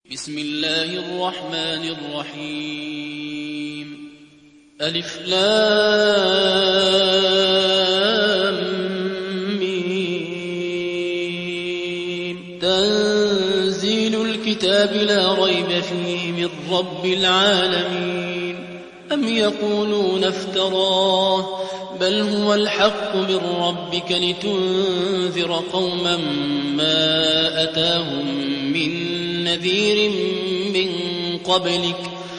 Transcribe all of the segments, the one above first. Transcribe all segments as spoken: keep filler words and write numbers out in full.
بسم الله الرحمن الرحيم ألف لام ميم تنزيل الكتاب لا ريب فيه من رب العالمين أم يقولون افتراه بل هو الحق من ربك لتنذر قوما ما أتاهم من نذير من قبلك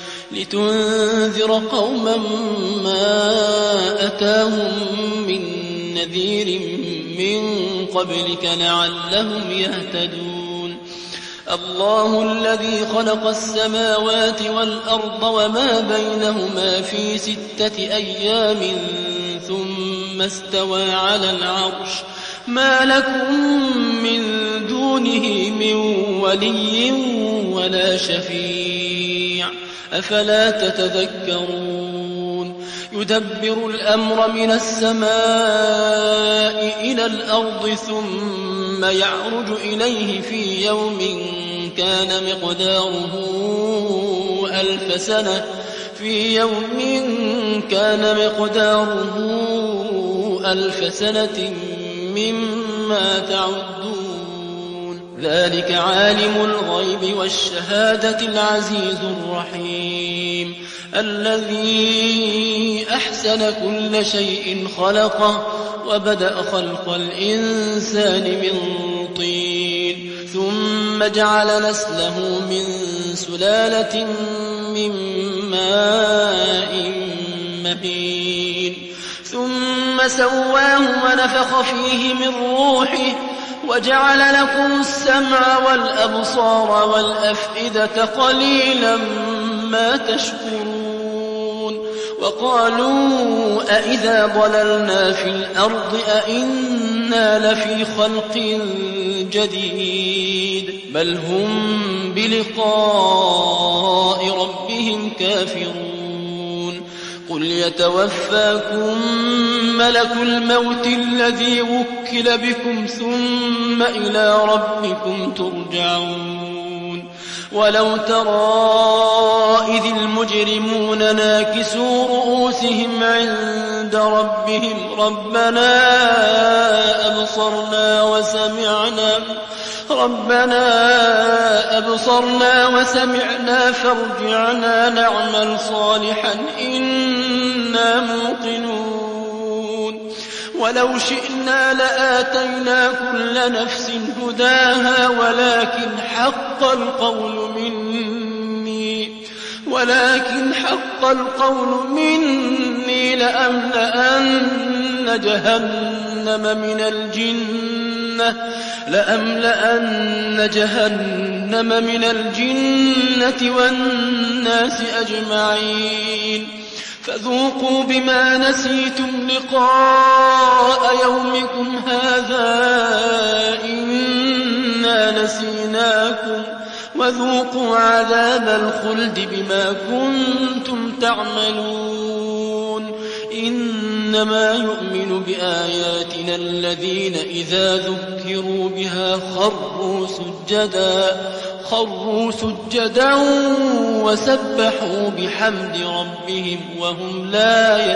لتنذر قوما ما أتاهم من نذير من قبلك لعلهم يهتدون الله الذي خلق السماوات والأرض وما بينهما في ستة أيام ثم استوى على العرش ما لكم من دونه من ولي ولا شفيع أفلا تتذكرون يدبر الأمر من السماء إلى الأرض ثم يعرج إليه في يوم كان مقداره ألف سنة في يوم كان مقداره ألف سنة مما تعدون ذلك عالم الغيب والشهادة العزيز الرحيم الذي أحسن كل شيء خلقه وبدأ خلق الإنسان من طين ثم جعل نسله من سلالة من ماء مهين ثم سواه ونفخ فيه من روحه وجعل لكم السمع والأبصار والأفئدة قليلا ما تشكرون وقالوا أئذا ضللنا في الأرض أئنا لفي خلق جديد بل هم بلقاء ربهم كافرون قل يتوفاكم ملك الموت الذي وكل بكم ثم إلى ربكم ترجعون ولو ترى إذ المجرمون ناكسوا رؤوسهم عند ربهم ربنا أبصرنا وسمعنا ربنا أبصرنا وسمعنا فارجعنا نعمل صالحا إنا موقنون ولو شئنا لآتينا كل نفس هداها ولكن حق القول مني ولكن حق القول مني لأملأن جهنم من الجنة لأملأن جهنم من الجنة والناس أجمعين فذوقوا بما نسيتم لقاء يومكم هذا إنا نسيناكم وذوقوا عذاب الخلد بما كنتم تعملون إنما يؤمن بآياتنا الذين إذا ذكروا بها خروا سجدا خروا سجدا وسبحوا بحمد ربهم وهم لا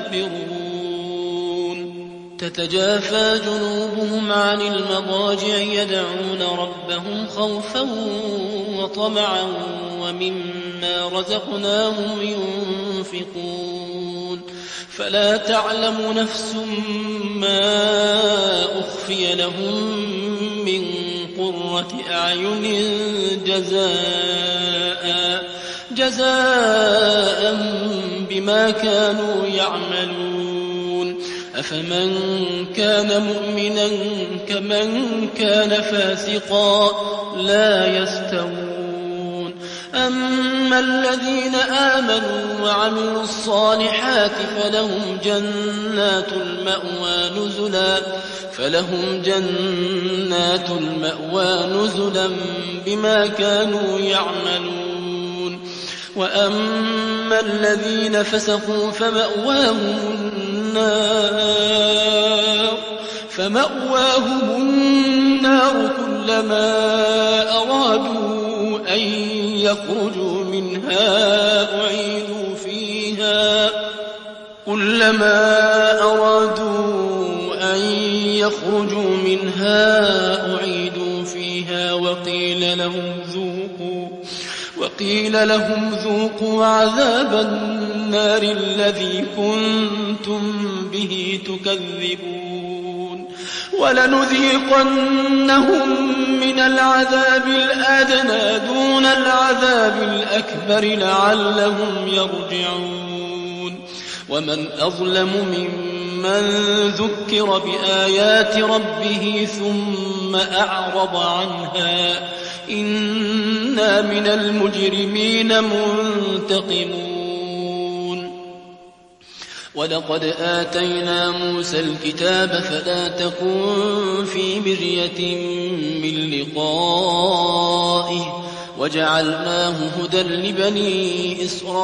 يستكبرون تتجافى جنوبهم عن المضاجع يدعون ربهم خوفا وطمعا ومما رزقناهم ينفقون فلا تعلم نفس ما أخفي لهم من قرة أعين جزاء جزاء بما كانوا يعملون أفمن كان مؤمنا كمن كان فاسقا لا يستوون أما الذين آمنوا وعملوا الصالحات فلهم جنات المأوى نزلا فلهم جنات المأوى نزلا بما كانوا يعملون وأما الذين فسقوا فمأواهم النار فمأواهم النار كلما أرادوا أن يخرجوا منها أعيدوا فيها كلما أرادوا أن يخرجوا منها أعيدوا فيها وقيل لهم ذوقوا وقيل لهم ذوقوا عذاب النار الذي كنتم به تكذبون ولنذيقنهم من العذاب الأدنى دون العذاب الأكبر لعلهم يرجعون ومن أظلم ممن ذكر بآيات ربه ثم أعرض عنها إنا من المجرمين منتقمون ولقد آتينا موسى الكتاب فلا تكن في مرية من لقائه وجعلناه هدى لبني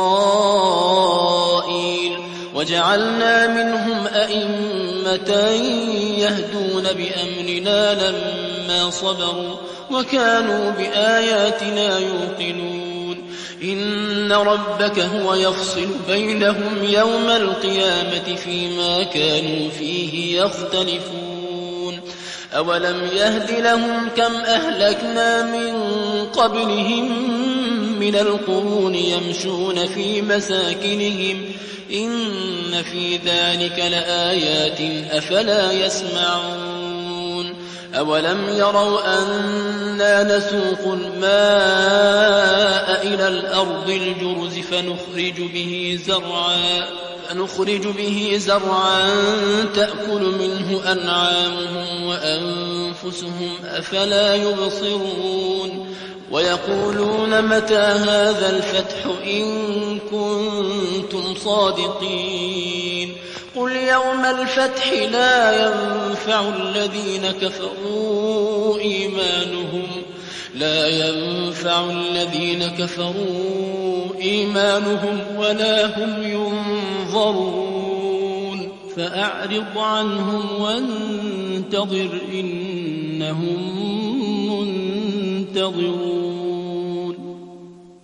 إسرائيل وجعلنا منهم أئمة يهدون بأمرنا لما صبروا وكانوا بآياتنا يوقنون إن ربك هو يفصل بينهم يوم القيامة فيما كانوا فيه يختلفون أولم يهد لهم كم أهلكنا من قبلهم من القرون يمشون في مساكنهم إن في ذلك لآيات أفلا يسمعون أولم يروا أنا نسوق الماء إلى الأرض الجرز فنخرج به زرعا فنخرج به زرعا تأكل منه أنعامهم وأنفسهم أفلا يبصرون ويقولون متى هذا الفتح إن كنتم صادقين قل يوم الفتح لا ينفع الذين كفروا إيمانهم لا ينفع الذين كفروا إيمانهم ولا هم ينظرون فأعرض عنهم وانتظر إنهم منتظرون